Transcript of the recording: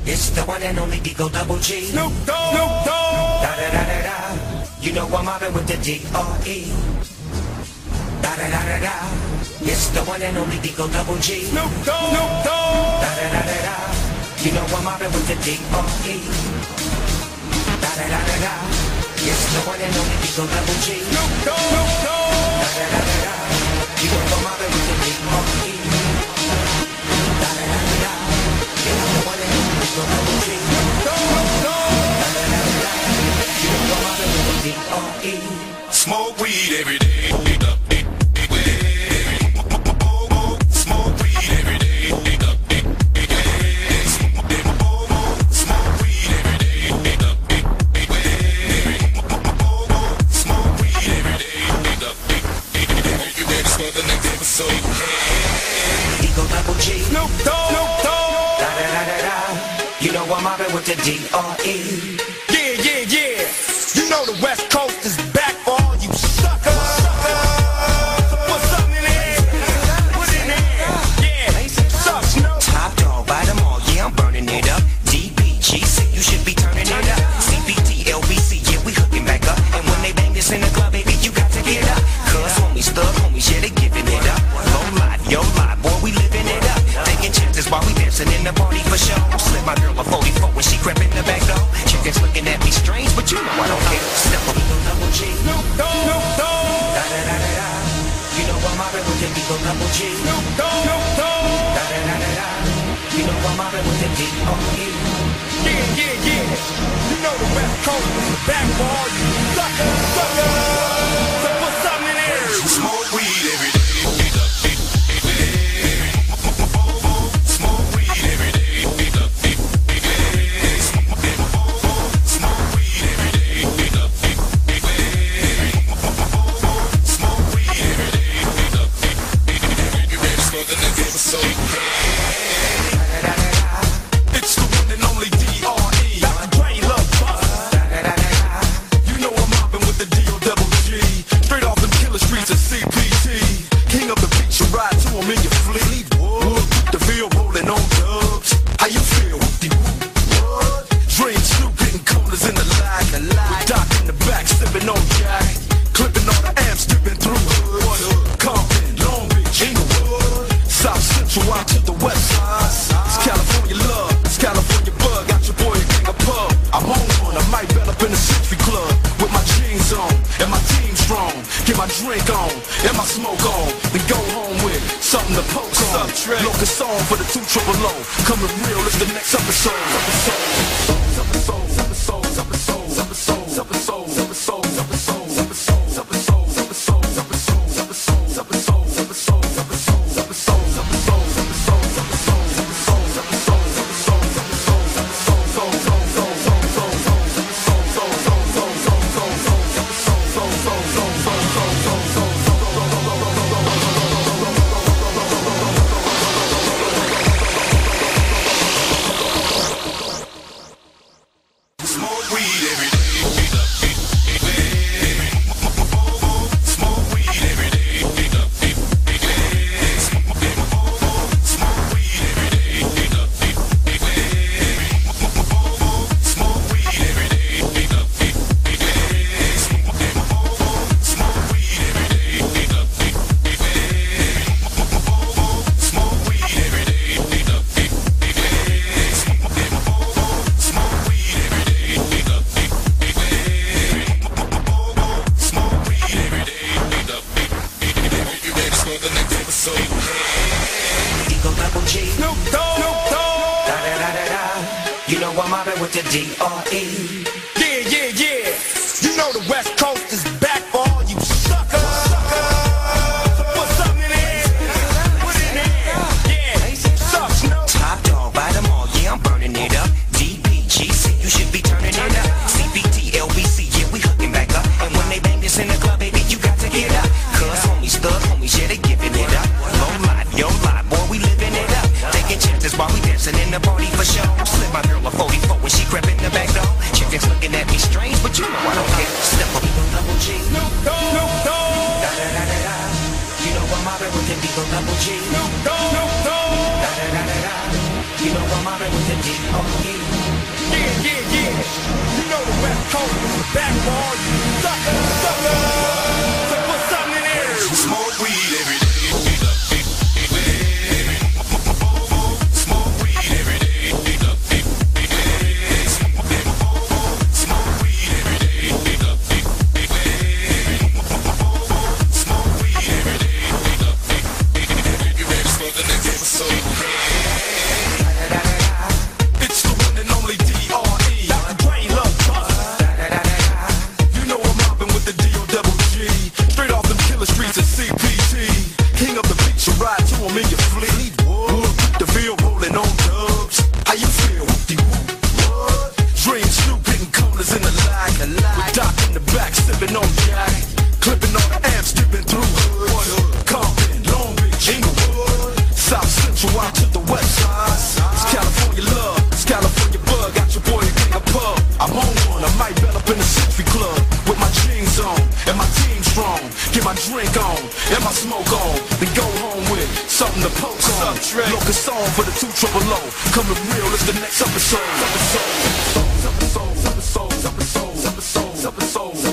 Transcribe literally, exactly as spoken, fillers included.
It's the one and only Deagle Double G. Snoop Dogg. Snoop Dogg. Da da da da da. You know I'm mobbing with the D R E. Da da da da da. It's the one and only Deagle Double G. Snoop Dogg. Snoop Dogg. Da da da da da. You know I'm mobbing with the D R E. Da da da da da. It's the one and only Deagle Double G. Snoop Dogg. Snoop Dogg. Da da da da da. You know I'm mobbing with the D R E. Da da da da da. It's the one and only Deagle Double G. Snoop Dogg. Da da da da da. You know I'm mobbing with the D R E. Smoke weed every day. Smoke weed every day. Smoke weed every day. Smoke weed every day. You ready for the next episode? Deagle Double G. Snoop Dogg. Snoop Dogg. Da da da da da. You know I'm mobbing with the D R E. Yeah, yeah, yeah. You know the West Coast is back for all you suckers. What's up in there? What's in there? Yeah. What's up, Snoop? Top dog, buy them all, yeah, I'm burning it up. D B G C, you should be turning it up. C B T, L B C, yeah, we hooking back up. And when they bang this in the club, baby, you got to get up. Cause homies, thug homies, yeah, they giving it up. Low life, yo life, boy, we living it up. Taking chances while we dancing in the party for show. Slip my girl a forty-four when she crept in the back door. Chickens looking at me strange, but you know I don't care. Step up, Deagle Double G. Snoop Dogg. Snoop Dogg. Da da da da da. You know I'm mobbing with the Deagle Double G. Snoop Dogg. Snoop Dogg. Da da da da da. You know I'm mobbing with the D R E. Yeah, yeah, yeah. You know the West Coast is back for all you suckers. Suckers. So what's up in there? Smoke weed every day. Smoke weed every day. Smoke weed every day. Smoke weed every day. You ready for the next episode? It's the one and only D R E. Brain Love Bust. You know I'm mobbing with the D O double G. Straight off them killer streets of C P T. King of the beach, you ride to him in your fleet. Wood, the field rolling on dubs. How you feel? What? Dream Snoop getting corners in the lag. With Doc in the back, sipping on Jack. Clipping all the amps, dipping through hood. Compton, Long Beach, Inglewood. South Central out to the west side. It's California love, it's California bug. Got your boy a king of pub. I'm on one, I might bet up in the Century Club. With my jeans on, and my team strong. Get my drink on, and my smoke on. Then go home with something to poke on. Locust song for the two triple O. Coming real, it's the next episode. Episode, episode, episode, episode, episode, episode, episode, episode, episode, episode, Smoke weed every day. Smoke weed every day. Smoke weed every day. Smoke weed every day. Smoke weed every day. Smoke weed every day. Smoke weed every day. Smoke weed every day. You ready for the next episode? Deagle Double G. Snoop Dogg. Snoop Dogg. Da da da da da. You know I'm mobbing with the D R E. Yeah, yeah, yeah. You know the West Coast is back for all you suckers. What's up in there? What's in there? Yeah. What's up, Snoop? Top dog, buy them all, yeah, I'm burning it up. D B G C, you should be turning it up. C B T, L B C, yeah, we hooking back up. And when they bang this in the club, baby, you got to get up. Cause homies, thug homies, yeah, they giving it up. Low life, yo life, boy, we living it up. Taking chances while we dancing in the party for show. Slip my girl a forty-four when she crept in the back door. Chickens looking at me strange, but you know I don't care. Step up, Deagle Double G. Snoop Dogg. Snoop Dogg. Da da da da da. You know I'm mobbing with the Deagle Double G. Snoop Dogg. Snoop Dogg. Da da da da da. You know I'm mobbing with the D R E. You know the West Coast is back for all you suckers, suckers. So put something in there. Smoke weed every day. Smoke weed every day. Smoke weed every day. Smoke weed every day. You ready for the next episode? It's the one and only D R E. Doctor Dre love bust. You know I'm mobbing with the D O double G. Straight off them killer streets of C P T. King of the beach, you ride to him in your fleet. Wood, the field rolling on dubs. How you feel? Whoop-de-whoop. What? Dream Snoop hitting corners in the lag. With Doc in the back, sipping on Jack. Clipping on the amps, skipping through hood. Compton, Long Beach, Inglewood. South Central out to the west side. It's California love, it's California bug. Got your boy a king of pub. I'm on one, I might bet up in the Century Club. With my jeans on, and my team strong. Get my drink on, and my smoke on. Then go home with something to poke on. Local song for the two triple O. Coming real, it's the next episode. Episode, episode, episode, episode, episode, episode, episode.